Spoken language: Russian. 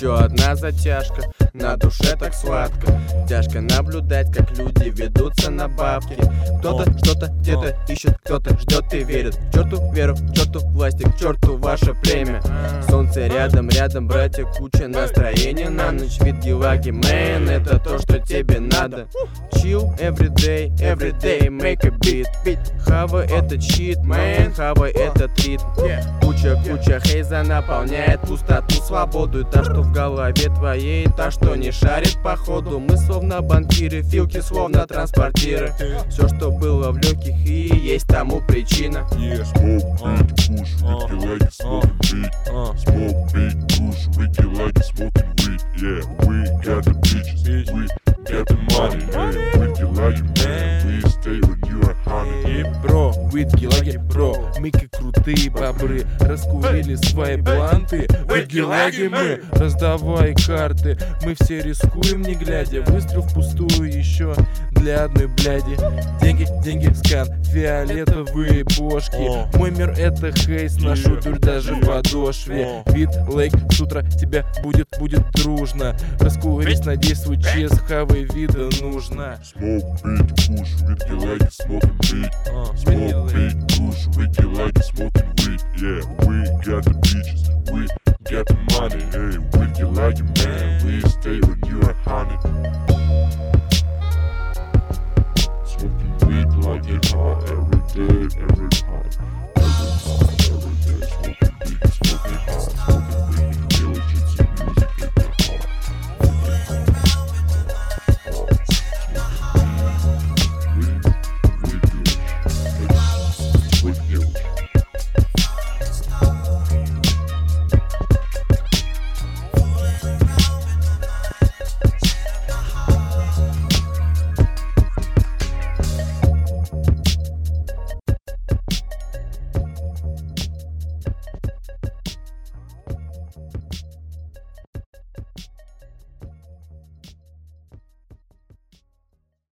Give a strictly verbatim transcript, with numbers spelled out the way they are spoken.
Еще одна затяжка, на душе так сладко. Тяжко наблюдать, как люди ведутся на бабки. Кто-то что-то где-то ищет, кто-то ждет и верит. К черту веру, к черту власти, к черту ваше племя. Солнце рядом, рядом, братья, куча настроения на ночь. Вид гелаги, мэн, это то, что тебе надо. Chill everyday, everyday, make a beat. Хавай этот щит, мэн, хавай этот ритм. Куча-куча хейза наполняет пустоту, свободу. И та, что в голове твоей, та, что не шарит по ходу. Мы словно банкиры, филки словно транспортиры. Все, что было в легких, и есть тому причина. Smoke, beat, push, Ricky like it, smoking weed. Smoke, beat, push, Ricky like it, smoking weed. Yeah, we got the bitches, we got the money. Yeah, Ricky like it, man, we stay when you are honey. Бро, weed гелаги, бро, мы как крутые бобры, раскурили свои бланты. Weed гелаги мы, раздавай карты. Мы все рискуем не глядя, выстрел впустую еще для одной бляди. Деньги, деньги, скан, фиолетовые бошки. Мой мир это хейс, нашу дурь даже в подошве. Вид, лейк, с утра тебя будет, будет дружно. Раскурись, надеюсь, свой чес, хавай вида нужно. Smoke, beat, push, Ricky like it, smoking weed. Smoke, beat, push, Ricky like it, smoking